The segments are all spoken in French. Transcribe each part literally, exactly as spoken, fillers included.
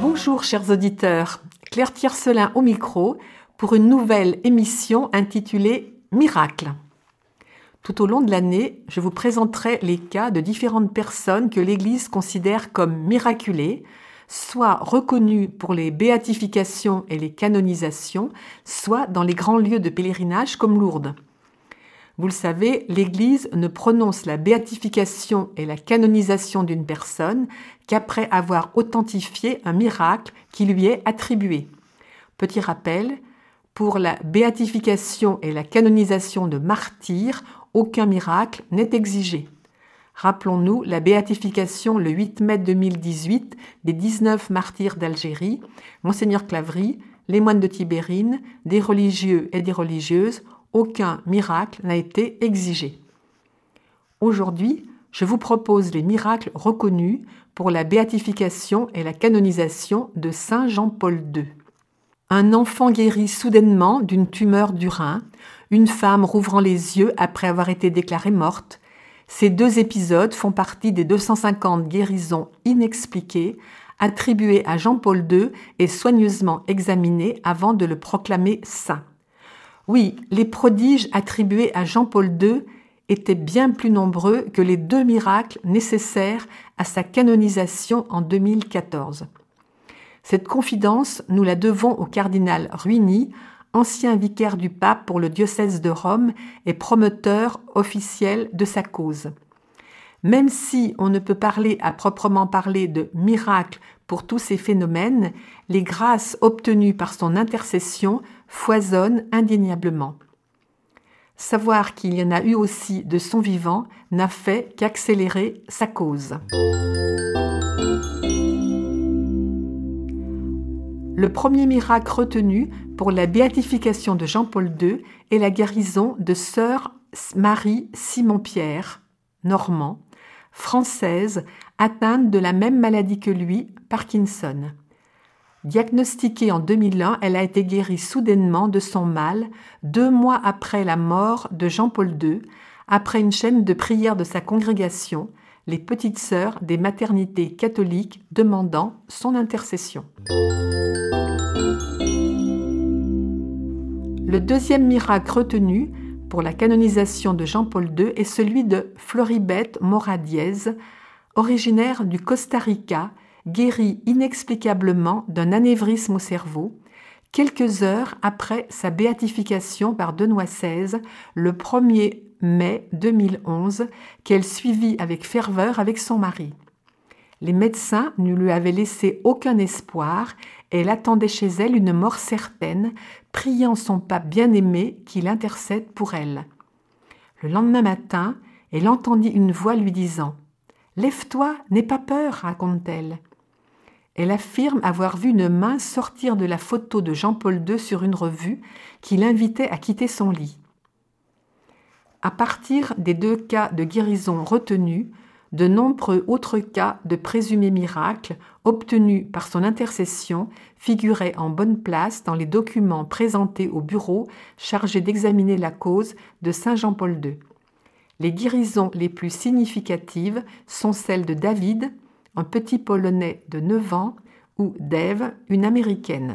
Bonjour chers auditeurs, Claire Tiercelin au micro pour une nouvelle émission intitulée Miracle. Tout au long de l'année, je vous présenterai les cas de différentes personnes que l'Église considère comme miraculées, soit reconnues pour les béatifications et les canonisations, soit dans les grands lieux de pèlerinage comme Lourdes. Vous le savez, l'Église ne prononce la béatification et la canonisation d'une personne qu'après avoir authentifié un miracle qui lui est attribué. Petit rappel, pour la béatification et la canonisation de martyrs, aucun miracle n'est exigé. Rappelons-nous la béatification le huit mai deux mille dix-huit des dix-neuf martyrs d'Algérie, Monseigneur Claverie, les moines de Tibérine, des religieux et des religieuses. Aucun miracle n'a été exigé. Aujourd'hui, je vous propose les miracles reconnus pour la béatification et la canonisation de Saint Jean-Paul deux. Un enfant guéri soudainement d'une tumeur du rein, une femme rouvrant les yeux après avoir été déclarée morte. Ces deux épisodes font partie des deux cent cinquante guérisons inexpliquées attribuées à Jean-Paul deux et soigneusement examinées avant de le proclamer saint. Oui, les prodiges attribués à Jean-Paul deux étaient bien plus nombreux que les deux miracles nécessaires à sa canonisation en deux mille quatorze. Cette confidence, nous la devons au cardinal Ruini, ancien vicaire du pape pour le diocèse de Rome et promoteur officiel de sa cause. Même si on ne peut parler à proprement parler de miracle pour tous ces phénomènes, les grâces obtenues par son intercession foisonnent indéniablement. Savoir qu'il y en a eu aussi de son vivant n'a fait qu'accélérer sa cause. Le premier miracle retenu pour la béatification de Jean-Paul deux est la guérison de sœur Marie Simon-Pierre, normand, française, atteinte de la même maladie que lui, Parkinson. Diagnostiquée en deux mille un, elle a été guérie soudainement de son mal deux mois après la mort de Jean-Paul deux, après une chaîne de prières de sa congrégation, les Petites Sœurs des maternités catholiques demandant son intercession. Le deuxième miracle retenu pour la canonisation de Jean-Paul deux est celui de Floribette Mora Diez, originaire du Costa Rica, guérie inexplicablement d'un anévrisme au cerveau, quelques heures après sa béatification par Benoît seize, le premier mai deux mille onze, qu'elle suivit avec ferveur avec son mari. Les médecins ne lui avaient laissé aucun espoir et elle attendait chez elle une mort certaine, priant son pape bien-aimé qu'il intercède pour elle. Le lendemain matin, elle entendit une voix lui disant « Lève-toi, n'aie pas peur », raconte-t-elle. Elle affirme avoir vu une main sortir de la photo de Jean-Paul deux sur une revue qui l'invitait à quitter son lit. À partir des deux cas de guérison retenus, de nombreux autres cas de présumés miracles obtenus par son intercession figuraient en bonne place dans les documents présentés au bureau chargé d'examiner la cause de Saint Jean-Paul deux. Les guérisons les plus significatives sont celles de David, un petit Polonais de neuf ans, ou d'Ève, une Américaine.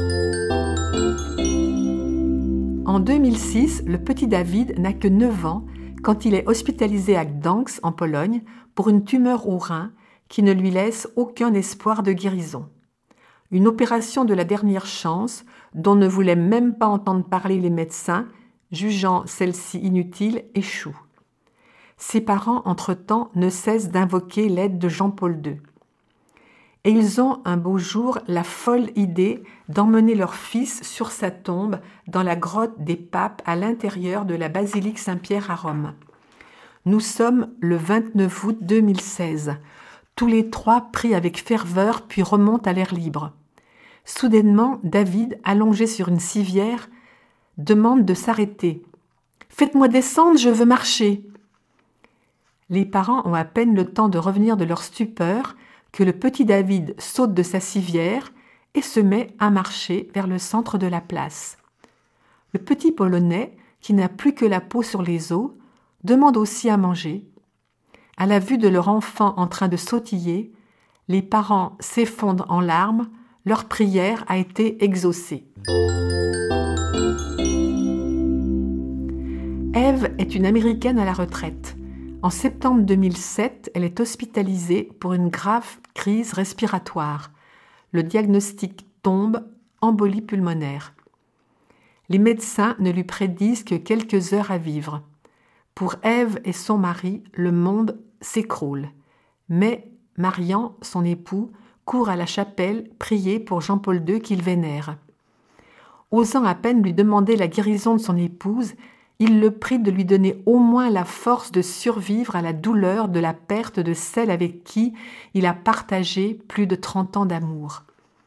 En deux mille six, le petit David n'a que neuf ans quand il est hospitalisé à Gdańsk, en Pologne, pour une tumeur au rein qui ne lui laisse aucun espoir de guérison. Une opération de la dernière chance dont ne voulaient même pas entendre parler les médecins, jugeant celle-ci inutile, échoue. Ses parents, entre-temps, ne cessent d'invoquer l'aide de Jean-Paul deux. Et ils ont un beau jour la folle idée d'emmener leur fils sur sa tombe dans la grotte des papes à l'intérieur de la basilique Saint-Pierre à Rome. Nous sommes le vingt-neuf août deux mille seize. Tous les trois prient avec ferveur puis remontent à l'air libre. Soudainement, David, allongé sur une civière, demande de s'arrêter. « Faites-moi descendre, je veux marcher !» Les parents ont à peine le temps de revenir de leur stupeur que le petit David saute de sa civière et se met à marcher vers le centre de la place. Le petit Polonais, qui n'a plus que la peau sur les os, demande aussi à manger. À la vue de leur enfant en train de sautiller, les parents s'effondrent en larmes, leur prière a été exaucée. Eve est une Américaine à la retraite. En septembre deux mille sept, elle est hospitalisée pour une grave crise respiratoire. Le diagnostic tombe, embolie pulmonaire. Les médecins ne lui prédisent que quelques heures à vivre. Pour Ève et son mari, le monde s'écroule. Mais Marian, son époux, court à la chapelle prier pour Jean-Paul deux qu'il vénère. Osant à peine lui demander la guérison de son épouse, il le prie de lui donner au moins la force de survivre à la douleur de la perte de celle avec qui il a partagé plus de trente ans d'amour.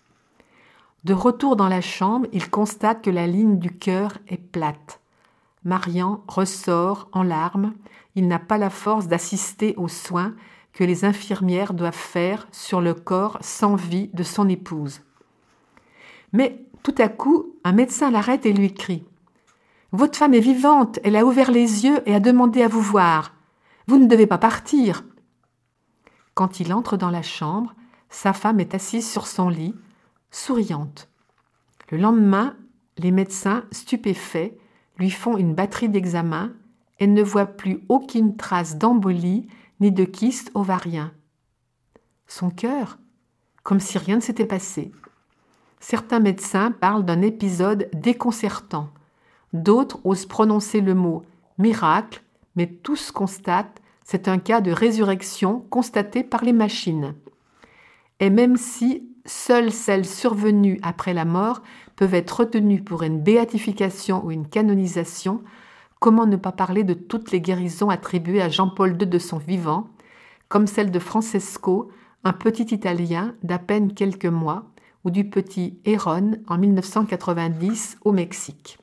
De retour dans la chambre, il constate que la ligne du cœur est plate. Marian ressort en larmes. Il n'a pas la force d'assister aux soins que les infirmières doivent faire sur le corps sans vie de son épouse. Mais tout à coup, un médecin l'arrête et lui crie « Votre femme est vivante, elle a ouvert les yeux et a demandé à vous voir. Vous ne devez pas partir. » Quand il entre dans la chambre, sa femme est assise sur son lit, souriante. Le lendemain, les médecins, stupéfaits, lui font une batterie d'examens et ne voient plus aucune trace d'embolie ni de kyste ovarien. Son cœur, comme si rien ne s'était passé. Certains médecins parlent d'un épisode déconcertant. D'autres osent prononcer le mot « miracle », mais tous constatent c'est un cas de résurrection constaté par les machines. Et même si seules celles survenues après la mort peuvent être retenues pour une béatification ou une canonisation, comment ne pas parler de toutes les guérisons attribuées à Jean-Paul deux de son vivant, comme celle de Francesco, un petit Italien d'à peine quelques mois, ou du petit Héron en mille neuf cent quatre-vingt-dix au Mexique.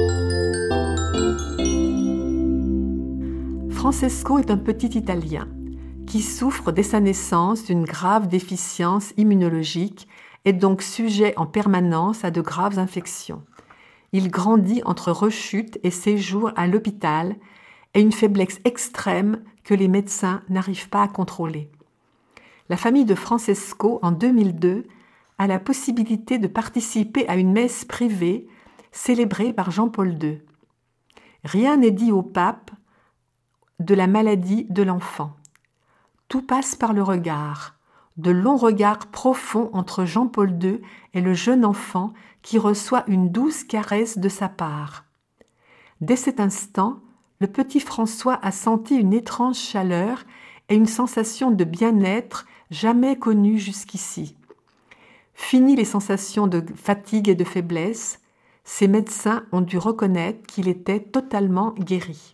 Francesco est un petit Italien qui souffre dès sa naissance d'une grave déficience immunologique et donc sujet en permanence à de graves infections. Il grandit entre rechutes et séjours à l'hôpital et une faiblesse extrême que les médecins n'arrivent pas à contrôler. La famille de Francesco, en deux mille deux, a la possibilité de participer à une messe privée célébrée par Jean-Paul deux. Rien n'est dit au pape de la maladie de l'enfant. Tout passe par le regard, de longs regards profonds entre Jean-Paul deux et le jeune enfant qui reçoit une douce caresse de sa part. Dès cet instant, le petit François a senti une étrange chaleur et une sensation de bien-être jamais connue jusqu'ici. Fini les sensations de fatigue et de faiblesse, ses médecins ont dû reconnaître qu'il était totalement guéri.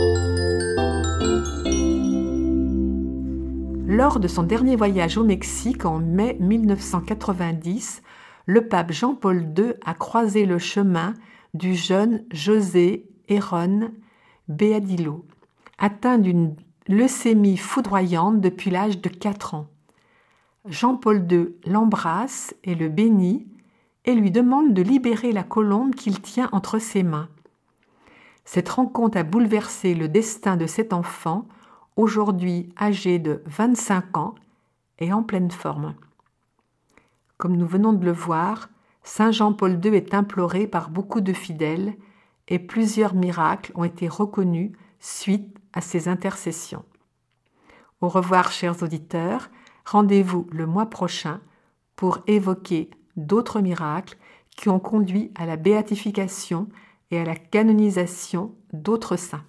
Lors de son dernier voyage au Mexique en mai mille neuf cent quatre-vingt-dix, le pape Jean-Paul deux a croisé le chemin du jeune José Héron Beadillo, atteint d'une leucémie foudroyante depuis l'âge de quatre ans. Jean-Paul deux l'embrasse et le bénit et lui demande de libérer la colombe qu'il tient entre ses mains. Cette rencontre a bouleversé le destin de cet enfant, aujourd'hui âgé de vingt-cinq ans et en pleine forme. Comme nous venons de le voir, Saint Jean-Paul deux est imploré par beaucoup de fidèles et plusieurs miracles ont été reconnus suite à ses intercessions. Au revoir, chers auditeurs. Rendez-vous le mois prochain pour évoquer d'autres miracles qui ont conduit à la béatification et à la canonisation d'autres saints.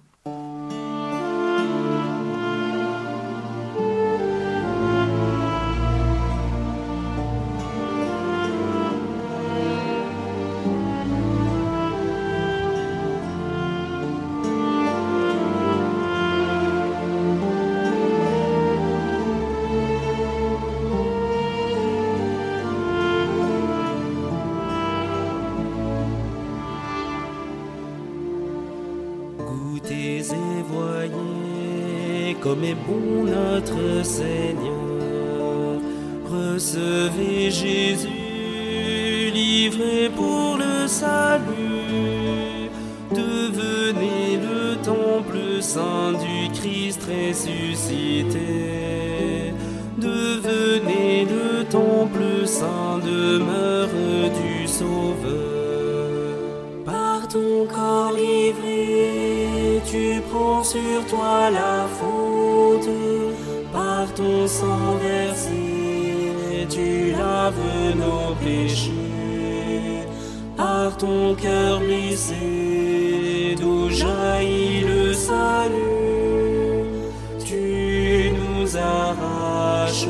Goûtez et voyez comme est bon notre Seigneur. Recevez Jésus, livré pour le salut. Devenez le temple saint du Christ ressuscité. Devenez Devenez le temple saint, demeure du Sauveur. Par ton corps livré, tu prends sur toi la faute. Par ton sang versé, tu laves nos péchés. Par ton cœur blessé, d'où jaillit le salut, tu nous as rachetés.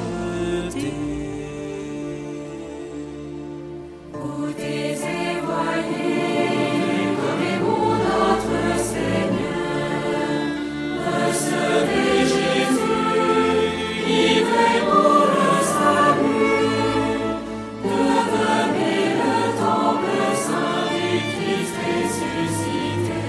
Goûtez et voyez comme est bon notre Seigneur. Recevez Jésus, livré pour le salut. Devenez le temple saint du Christ ressuscité.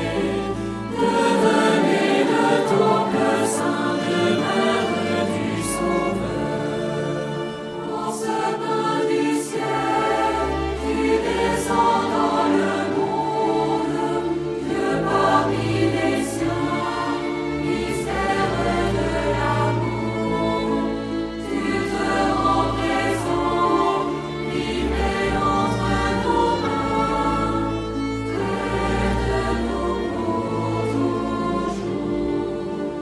Devenez le temple saint, demeure du Sauveur. En ce bain du ciel, tu descends dans le monde, Dieu parmi les siens, mystère de l'amour. Tu te rends présent, livré entre nos mains, près de nous pour toujours.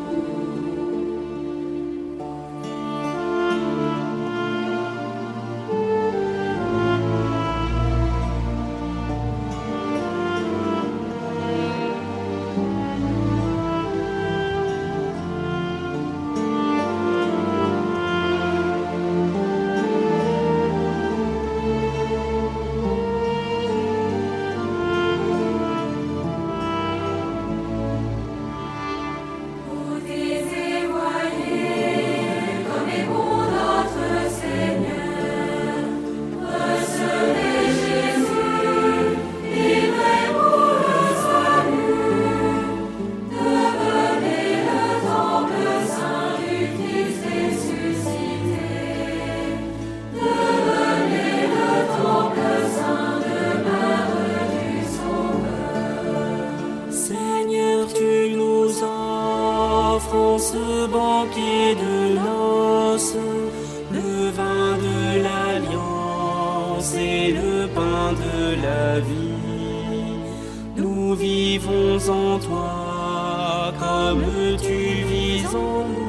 Goûtez et voyez comme est bon notre Seigneur. Recevez Jésus, livré pour le salut. Devenez le temple saint du Christ ressuscité. Devenez le temple saint, demeure du Sauveur. Seigneur, tu nous offres en ce banquet de noces le vin de l'alliance et le pain de la vie. Nous vivons en toi comme tu vis en nous.